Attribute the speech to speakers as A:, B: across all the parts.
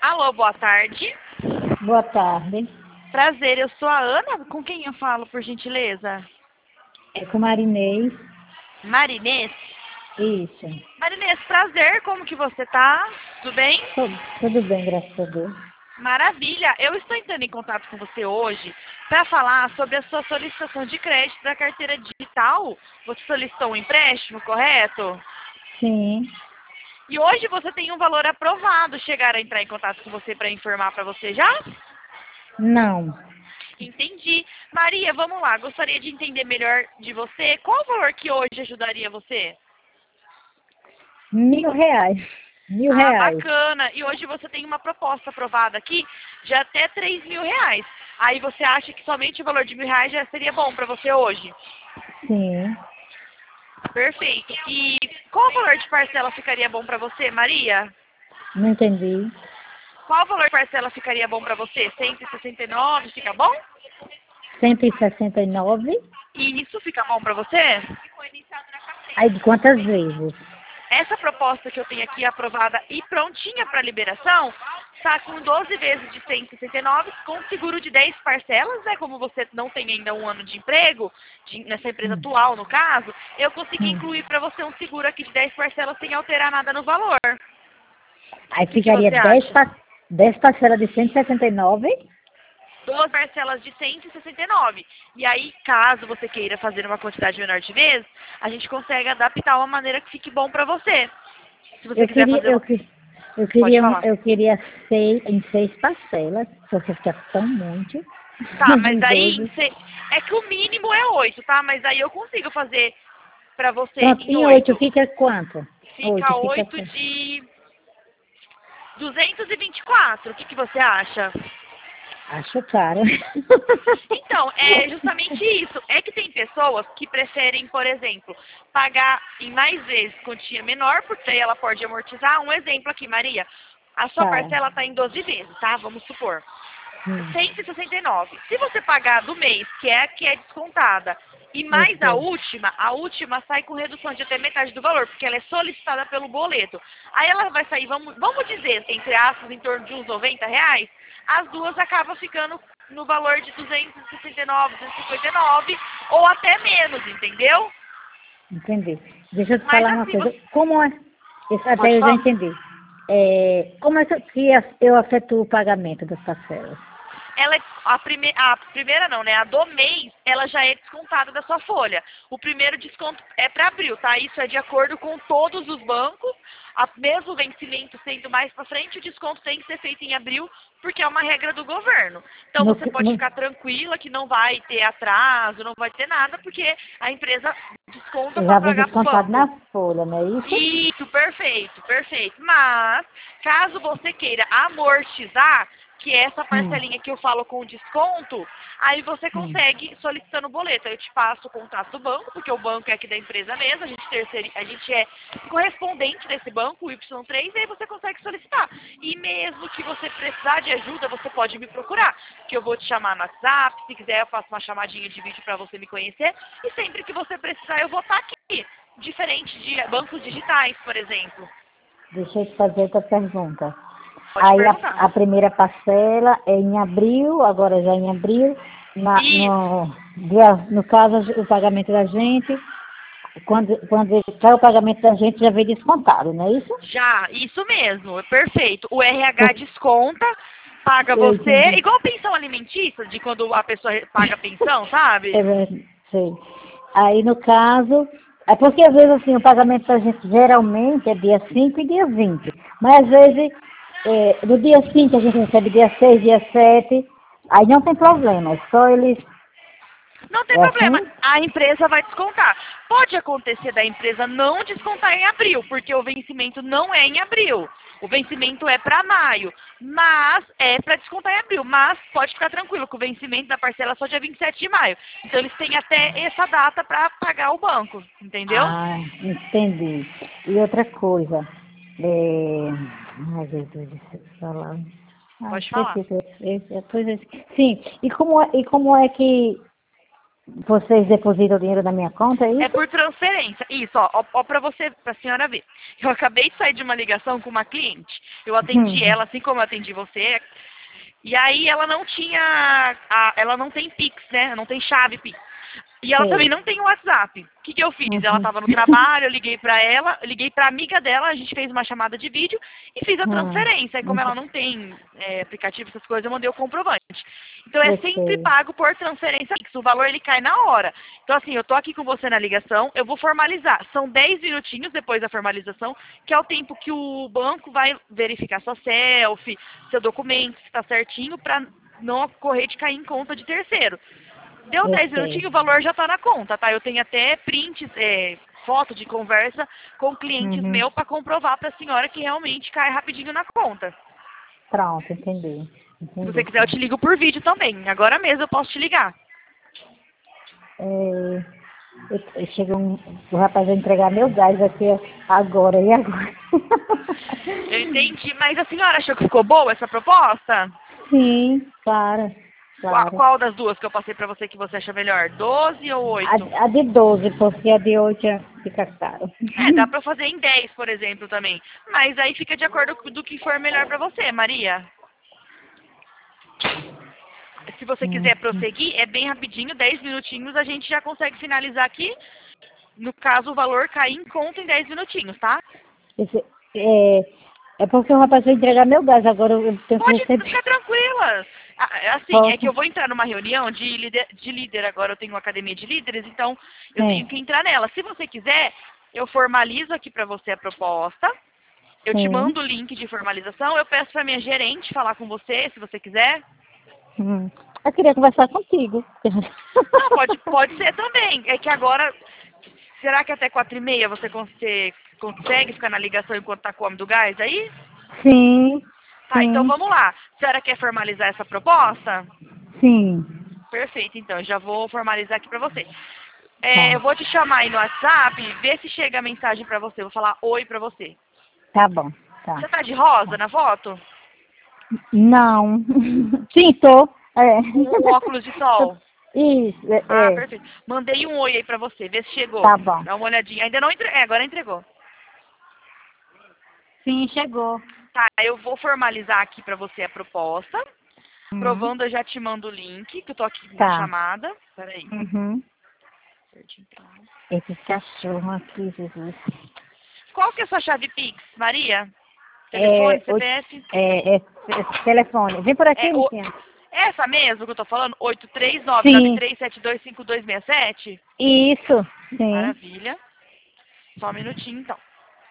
A: Alô, boa tarde.
B: Boa tarde.
A: Prazer, eu sou a Ana. Com quem eu falo, por gentileza?
B: É com Marinês.
A: Marinês?
B: Isso.
A: Marinês, prazer. Como que você tá? Tudo bem?
B: Tudo bem, graças a Deus.
A: Maravilha. Eu estou entrando em contato com você hoje para falar sobre a sua solicitação de crédito da carteira digital. Você solicitou um empréstimo, correto?
B: Sim.
A: E hoje você tem um valor aprovado. Chegaram a entrar em contato com você para informar para você já?
B: Não.
A: Entendi. Maria, vamos lá. Gostaria de entender melhor de você. Qual o valor que hoje ajudaria você?
B: R$ 1.000. Mil
A: Ah,
B: reais.
A: bacana. E hoje você tem uma proposta aprovada aqui de até R$ 3.000. Aí você acha que somente o valor de R$ 1.000 já seria bom para você hoje?
B: Sim.
A: Perfeito. E qual o valor de parcela ficaria bom para você, Maria?
B: Não entendi.
A: Qual o valor de parcela ficaria bom para você? 169, fica bom?
B: 169.
A: E isso fica bom para você?
B: Aí de quantas vezes?
A: Essa proposta que eu tenho aqui aprovada e prontinha para liberação está com 12 vezes de 169, com seguro de 10 parcelas, né? Como você não tem ainda um ano de emprego, nessa empresa
B: Hum.
A: atual no caso, eu consegui
B: Hum.
A: incluir para você um seguro aqui de 10 parcelas sem alterar nada no valor.
B: Aí
A: O que
B: ficaria
A: você acha?
B: 10 parcelas de 169.
A: 12 parcelas de 169. E aí, caso você queira fazer uma quantidade menor de vezes, a gente consegue adaptar uma maneira que fique bom para você. Se você
B: Eu
A: quiser
B: queria,
A: fazer
B: eu,
A: uma...
B: que-
A: Pode falar.
B: eu queria em 6 parcelas, porque fica tão muito.
A: Tá, mas
B: Em
A: aí
B: 12.
A: é que o mínimo é 8, tá? Mas aí eu consigo fazer pra você
B: Pronto,
A: em
B: em 8
A: 8.
B: fica quanto? 8
A: Fica
B: fica
A: 8
B: quanto?
A: de 224. O que você acha?
B: Acho caro.
A: Então, é justamente isso. É que tem pessoas que preferem, por exemplo, pagar em mais vezes quantia menor, porque aí ela pode amortizar. Um exemplo aqui, Maria. A sua
B: Tá.
A: parcela está em 12 vezes, tá? Vamos supor.
B: Hum,
A: 169. Se você pagar do mês, que é a que é descontada, e
B: eu
A: mais
B: sei.
A: a última sai com redução de até metade do valor, porque ela é solicitada pelo boleto. Aí ela vai sair, vamos dizer, entre aspas, em torno de uns R$ 90, as duas acabam ficando no valor de 269, 259, ou até menos, entendeu?
B: Entendi. Deixa eu te
A: Mas
B: falar uma
A: assim,
B: coisa.
A: você
B: Como é?
A: pode
B: Até eu já
A: falar.
B: entendi. Como é que eu afeto o pagamento das parcelas?
A: Ela é, a primeira não, né? A do mês, ela já é descontada da sua folha. O primeiro desconto é para abril, tá? Isso é de acordo com todos os bancos. Mesmo o vencimento sendo mais para frente, o desconto tem que ser feito em abril, porque é uma regra do governo. Então
B: No,
A: você
B: que-
A: pode
B: no,
A: ficar tranquila que não vai ter atraso, não vai ter nada, porque a empresa desconta para
B: já vem
A: pagar para o
B: descontado
A: banco.
B: na folha, não é isso?
A: Isso, perfeito, perfeito. Mas, caso você queira amortizar, que é essa
B: Hum,
A: parcelinha que eu falo com desconto, aí você
B: hum.
A: consegue solicitando o boleto. Aí eu te passo o contato do banco, porque o banco é aqui da empresa mesmo, a gente é correspondente desse banco, o Y3, e aí você consegue solicitar. E mesmo que você precisar de ajuda, você pode me procurar, que eu vou te chamar no WhatsApp, se quiser eu faço uma chamadinha de vídeo para você me conhecer, e sempre que você precisar eu vou estar aqui. Diferente de bancos digitais, por exemplo.
B: Deixa eu te fazer outra pergunta.
A: Pode
B: Aí
A: perguntar.
B: a primeira parcela é em abril, agora já em abril.
A: Isso.
B: No caso, o pagamento da gente, quando cai o pagamento da gente, já vem descontado, não é isso?
A: Já, isso mesmo, é perfeito. O RH desconta, paga
B: Eu
A: você,
B: entendi.
A: igual pensão alimentícia, de quando a pessoa paga pensão,
B: É
A: sabe?
B: verdade, sei. Aí, no caso, é porque às vezes assim, o pagamento da gente geralmente é dia 5 e dia 20. Mas às vezes, no dia 5 a gente recebe dia 6, dia 7. Aí não tem problema, é só eles.
A: Não tem
B: É
A: problema,
B: assim?
A: a empresa vai descontar. Pode acontecer da empresa não descontar em abril, porque o vencimento não é em abril. O vencimento é para maio, mas é para descontar em abril. Mas pode ficar tranquilo que o vencimento da parcela é só dia 27 de maio. Então eles têm até essa data para pagar o banco, entendeu?
B: Ah, entendi. E outra coisa. É... Ai, Jesus, deixa eu falar. Ah,
A: Pode falar.
B: esqueci. Sim, e como é que vocês depositam o dinheiro na minha conta, é
A: É
B: isso?
A: por transferência. Isso, ó pra você, pra senhora ver. Eu acabei de sair de uma ligação com uma cliente. Eu atendi
B: Hum,
A: ela, assim como eu atendi você. E aí ela não tinha, ela não tem Pix, né? Não tem chave Pix. E ela também
B: sei.
A: não tem WhatsApp. O que eu fiz? Ela
B: Uhum.
A: estava no trabalho, eu liguei pra ela, eu liguei pra amiga dela, a gente fez uma chamada de vídeo e fiz a
B: Hum,
A: transferência. E como ela não tem aplicativo, essas coisas, eu mandei o comprovante. Então é
B: eu
A: sempre
B: sei.
A: pago por transferência Pix. O valor ele cai na hora. Então assim, eu tô aqui com você na ligação, eu vou formalizar. São 10 minutinhos depois da formalização, que é o tempo que o banco vai verificar sua selfie, seu documento, se está certinho, para não ocorrer de cair em conta de terceiro. Deu
B: Eu
A: 10
B: sei.
A: minutinhos, o valor já está na conta, tá? Eu tenho até prints, foto de conversa com clientes
B: Uhum.
A: meus para comprovar para a senhora que realmente cai rapidinho na conta.
B: Pronto, entendi.
A: Se você
B: Entendi,
A: quiser, eu
B: sim.
A: te ligo por vídeo também. Agora mesmo eu posso te ligar.
B: É, chega o rapaz vai entregar meu gás aqui agora, e agora?
A: Eu entendi, mas a senhora achou que ficou boa essa proposta?
B: Sim, claro, claro.
A: Qual das duas que eu passei para você que você acha melhor? 12 ou 8?
B: A de 12 porque a de 8 fica caro.
A: É, dá pra fazer em 10, por exemplo, também. Mas aí fica de acordo com do que for melhor pra você, Maria. Se você
B: Hum.
A: quiser prosseguir, é bem rapidinho, 10 minutinhos, a gente já consegue finalizar aqui. No caso, o valor cair em conta em 10 minutinhos, tá?
B: Esse- é, é porque o rapaz vai entregar meu gás, agora eu tenho que
A: Pode
B: receber.
A: ficar tranquila. Assim, é que
B: Posso?
A: eu vou entrar numa reunião de líder agora, eu tenho uma academia de líderes, então eu tenho
B: Sim,
A: que entrar nela. Se você quiser, eu formalizo aqui pra você a proposta. Eu te
B: sim.
A: mando o link de formalização, eu peço pra minha gerente falar com você, se você quiser.
B: Eu queria conversar contigo.
A: Não, pode ser também. É que agora, será que até 4h30 você consegue ficar na ligação enquanto tá com o homem do gás aí?
B: Sim,
A: Tá, então
B: sim,
A: vamos lá. A senhora quer formalizar essa proposta?
B: sim.
A: Perfeito, então, eu já vou formalizar aqui pra você.
B: Tá,
A: Eu vou te chamar aí no WhatsApp, ver se chega a mensagem pra você. Eu vou falar oi pra você.
B: tá bom, tá.
A: Você tá de rosa na foto?
B: Não. Sim, tô. É.
A: Com o óculos de sol?
B: Isso,
A: Ah,
B: é.
A: perfeito. Mandei um oi aí pra você, vê se chegou.
B: Tá bom.
A: Dá uma olhadinha. Ainda não entregou. Agora entregou.
B: Sim, chegou.
A: Tá, eu vou formalizar aqui pra você a proposta.
B: Uhum.
A: Provando, eu já te mando o link, que eu tô aqui na
B: Tá.
A: chamada. Peraí.
B: Uhum. Esses cachorros aqui, Jesus.
A: Qual que é a sua chave Pix, Maria? Telefone,
B: É,
A: CPF?
B: telefone. Vem por aqui,
A: É
B: Luciana.
A: essa mesmo que eu tô falando?
B: Sim,
A: 83993725267?
B: isso. Sim.
A: Maravilha. Só um minutinho, então.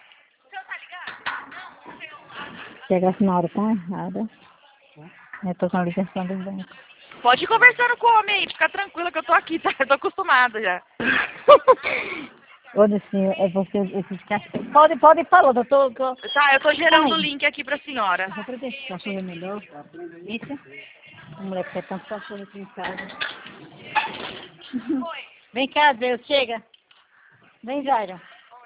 B: Chegasse na hora tão errada. Eu tô com a ligação do banco.
A: Pode ir conversando com o homem aí, fica tranquila que eu tô aqui, tá? Eu tô acostumada já.
B: Ô, Lucinha, é você, esses cachorros. Pode falar, doutor.
A: Tá, eu tô gerando o
B: Ai,
A: link aqui pra senhora.
B: só pra ver se o cachorro é melhor. Isso. A mulher que quer tanto cachorro aqui em casa. Vem cá, Deus, chega. Vem, Jaira.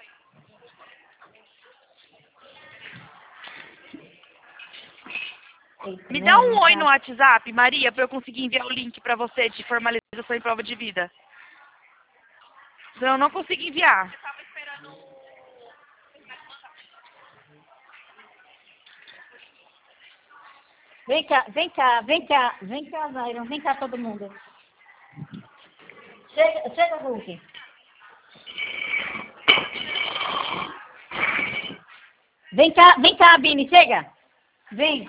B: Eita,
A: Me dá
B: né?
A: um
B: Vem
A: oi no
B: cá.
A: WhatsApp, Maria, pra eu conseguir enviar o link pra você de formalização e prova de vida. Senão eu não consigo enviar.
B: Vem cá, vem cá, vem cá. Vem cá, Jaira. Vem cá, todo mundo. Chega, Hulk. Vem cá, Bini, chega. Vem.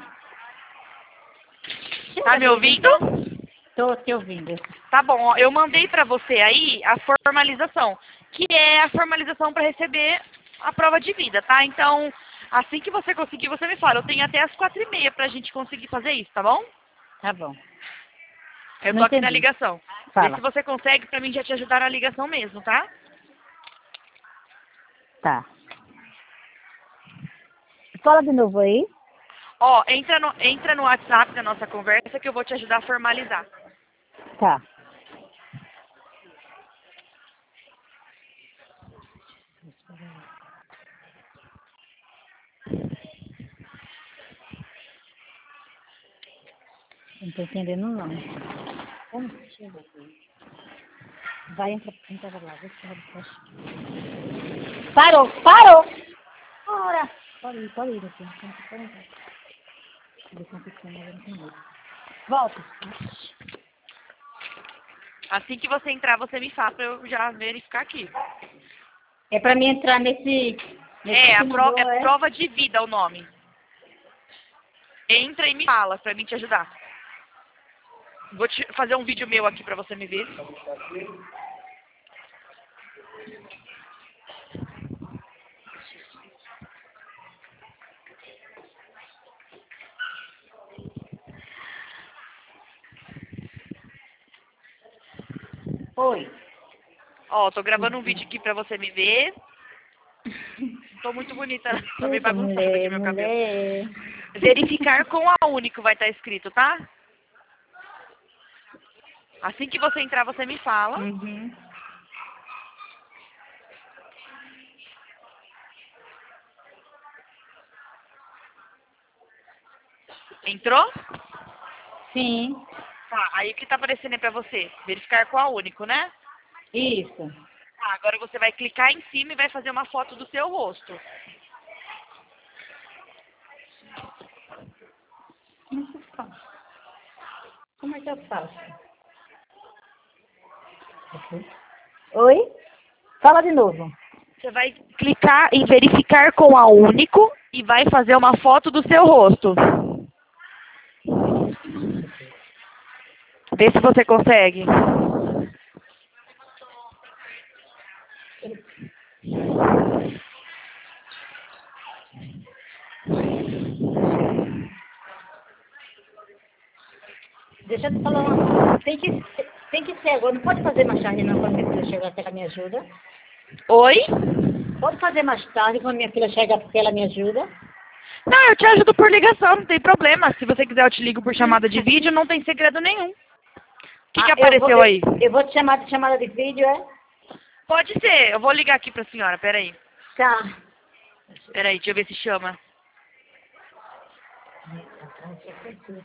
A: Tá
B: Chega,
A: me
B: Bini, vem
A: ouvindo?
B: cá. Tô te ouvindo.
A: Tá bom, ó, eu mandei pra você aí a formalização, que é a formalização pra receber a prova de vida, tá? Então, assim que você conseguir, você me fala. Eu tenho até as 4h30 pra gente conseguir fazer isso, tá bom?
B: Tá bom.
A: Eu
B: Não
A: tô aqui na
B: entendi.
A: ligação. Vê se
B: Fala.
A: você consegue pra mim já te ajudar na ligação mesmo, tá?
B: Tá. Fala de novo aí.
A: Ó, entra no WhatsApp da nossa conversa que eu vou te ajudar a formalizar.
B: Tá. Não tô entendendo, não. Como que chega aqui? Vai, entra lá. Vê se parou! Ora! Pode ir, meu filho. Pode entrar. Eles são pequenos, eu não tenho medo. Volta.
A: Assim que você entrar, você me fala pra eu já verificar aqui.
B: É pra mim entrar nesse
A: É prova de vida o nome. Entra e me fala pra mim te ajudar. Vou te fazer um vídeo meu aqui pra você me ver.
B: Oi.
A: Ó, tô gravando um vídeo aqui pra você me ver. Não tô muito bonita, tô meio bagunçada aqui meu cabelo. Verificar com a Único vai estar escrito, tá? Assim que você entrar, você me fala.
B: Uhum.
A: Entrou?
B: Sim.
A: Tá, aí o que tá aparecendo aí pra você? Verificar com a Único, né?
B: Isso.
A: Tá, agora você vai clicar em cima e vai fazer uma foto do seu rosto.
B: Como é que eu faço? Oi? Fala de novo.
A: Você vai clicar em verificar com a Único e vai fazer uma foto do seu rosto. Vê se você consegue.
B: Deixa eu te falar uma coisa. Tem que ser agora. Não pode fazer mais tarde não, quando minha filha chegar até ela me ajuda.
A: Oi?
B: Pode fazer mais tarde, quando minha filha chega porque ela me ajuda.
A: Não, eu te ajudo por ligação, não tem problema. Se você quiser, eu te ligo por chamada de vídeo, não tem segredo nenhum. O que apareceu aí?
B: Eu vou te chamar de chamada de vídeo, é?
A: Pode ser, eu vou ligar aqui pra senhora, peraí.
B: Tá.
A: Peraí, deixa eu ver se chama.